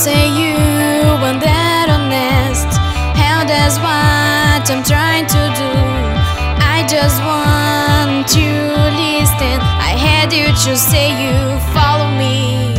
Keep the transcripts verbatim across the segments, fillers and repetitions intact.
say you weren't that honest. Hell, that's what I'm trying to do. I just want to listen. I had you to say you follow me.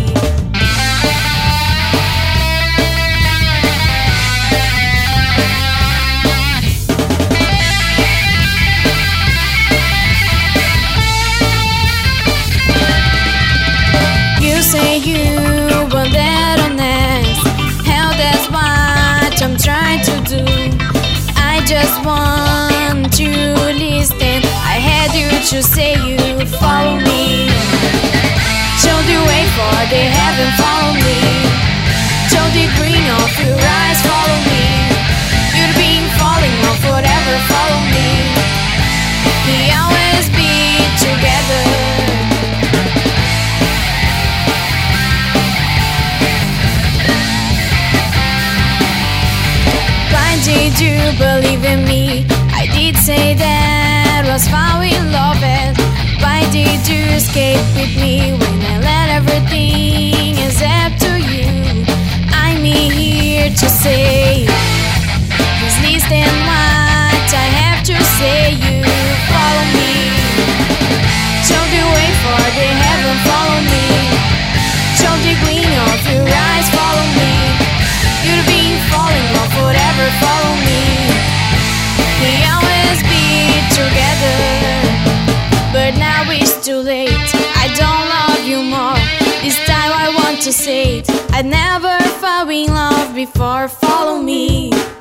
You say you weren't that honest. Hell, that's what I'm trying to do. I just want to listen. I had you to say you follow me. Show the way for the heaven, follow me. Show the green of your eyes, follow me. You've been falling off whatever, follow me. We always be together. Did you believe in me? I did say that was how we love it. Why did you escape with me when I let everything is up to you? I'm here to say, please listen what I have to say. You follow me. Show the way for the heaven, follow me. Show the gleam of your eyes, follow me. You've been falling off whatever, follow me. We always be together, but now it's too late. I don't love you more. This time I want to say it. I never fell in love before, follow me.